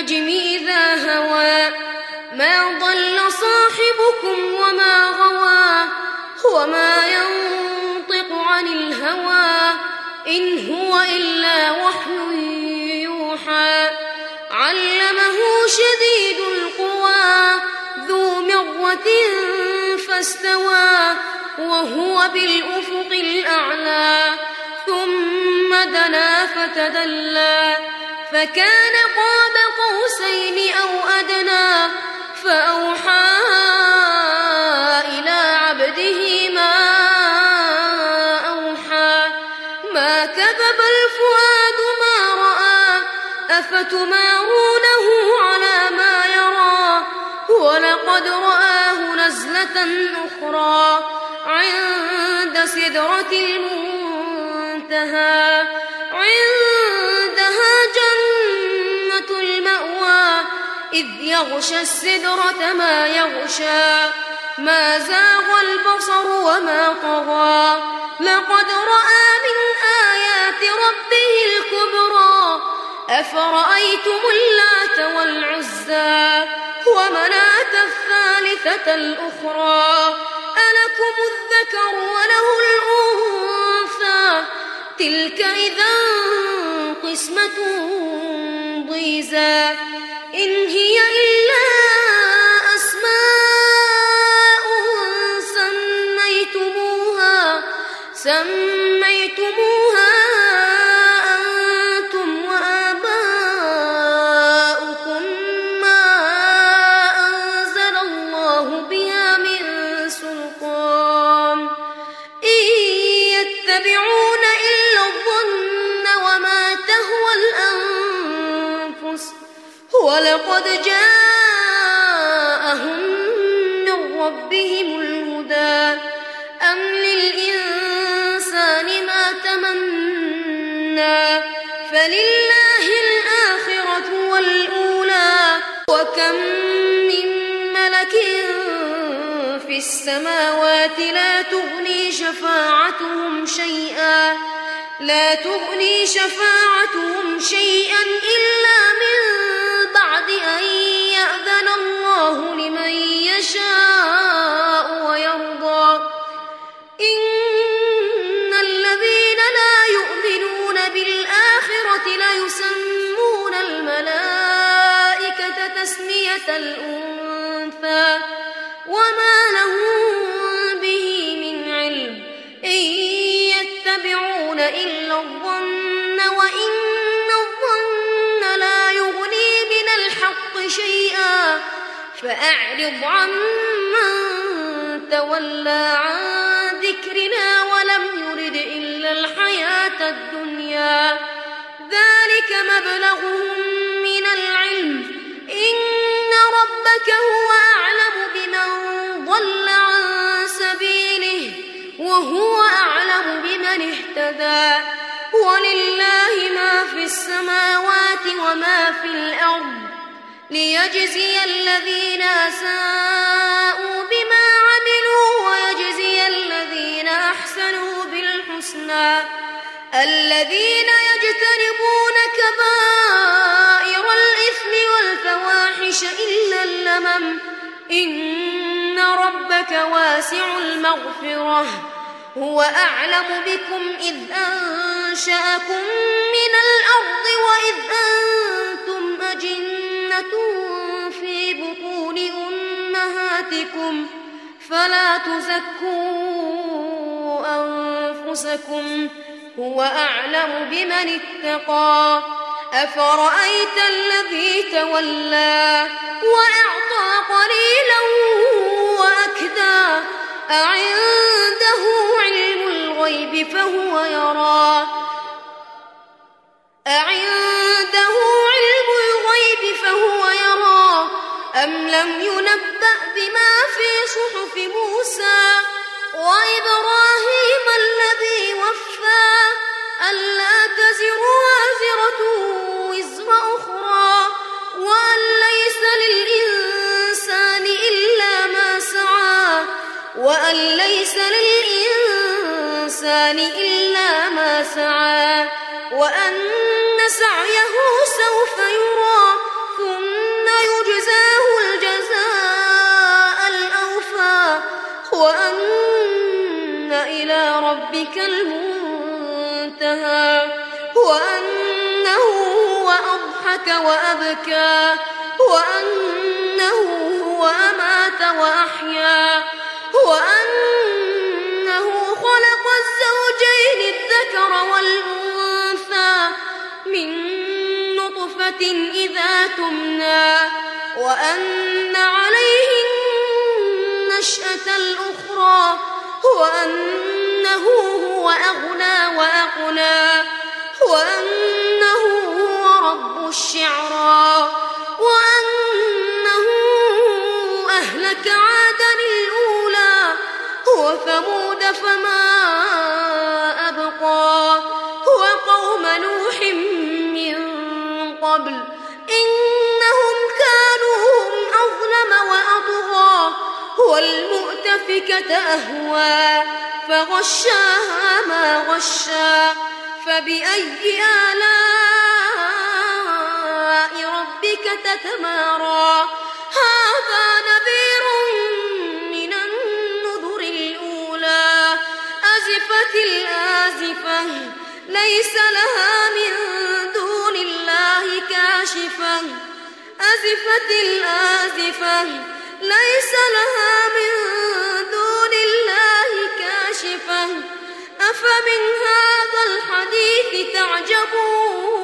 والنجم إذا هوى ما ضل صاحبكم وما غوى وما ينطق عن الهوى إن هو إلا وحي يوحى علمه شديد القوى ذو مرة فاستوى وهو بالأفق الأعلى ثم دنا فتدلى فكان قاب قوسين أو أدنى فأوحى إلى عبده ما أوحى ما كذب الفؤاد ما رأى أفتمارونه على ما يرى ولقد رآه نزلة أخرى عند سدرة المنتهى عندها جنة المأوى إذ يغشى السدرة ما يغشى ما زاغ البصر وما طغى لقد رأى من آيات ربه الكبرى أفرأيتم اللات والعزى ومناة الثالثة الأخرى ألكم الذكر وله الأنثى تلك إذا قسمة ضيزى إن هي إلا أسماء سميتموها أنتم وآباؤكم ما أنزل الله بها من سلطان إن يتبعون إلا الظن وما تهوى الأنفس ولقد جاءهم من ربهم الهدى أم للإنسان ما تمنى فلله الآخرة والأولى وكم من ملك في السماوات لا تغني شفاعتهم شيئا إلا من بعد أن يأذن الله لمن يشاء ويرضى إن الذين لا يؤمنون بالآخرة ليسمون الملائكة تسمية الأنثى وما لهم به من علم إن يتبعون إلا الظن وإن الظن لا يغني من الحق شيئا فأعرض عمن تولى عن ذكرنا ولم يرد إلا الحياة الدنيا ذلك مبلغهم من العلم إن ربك هو أعلم بمن ضل عن سبيله وهو أعلم بمن اهتدى ولله ما في السماوات وما في الأرض ليجزي الذين أساءوا بما عملوا ويجزي الذين أحسنوا بالحسنى الذين يجتنبون كبائر الإثم والفواحش إلا اللمم إن ربك واسع المغفرة هو أعلم بكم إذ أنشأكم من الأرض وإذ أنتم أجنة في بطون أمهاتكم فلا تزكوا أنفسكم هو أعلم بمن اتقى أفرأيت الذي تولى وأعطى قليلا وأكدى أعنده علم الغيب فهو يرى أم لم ينبأ بما في صحف موسى وإبراهيم الذي وفى ألا تزر وازرة وزر أخرى وأن ليس للإنسان إلا ما سعى وأن سعيه سوف يرى ثم ربك المنتهى وأنه هو أضحك وأبكى وأنه هو أمات وأحيا وأنه خلق الزوجين الذكر والأنثى من نطفة إذا تمنى وأن عليه النشأة الأخرى وأنه هو أغنى وأقنى وأنه هو رب الشعرى وأنه أهلك عادا الأولى وثمود فما أبقى وقوم نوح من قبل إنهم كانوا هم أظلم وأطغى والمؤتفكة أهوى فغشاها ما غشى فبأي آلاء ربك تتمارى هذا نذير من النذر الأولى أزفت الآزفة ليس لها من دون الله كاشفة أزفت الآزفة ليس لها من دون الله كاشفة أفمن هذا الحديث تعجبون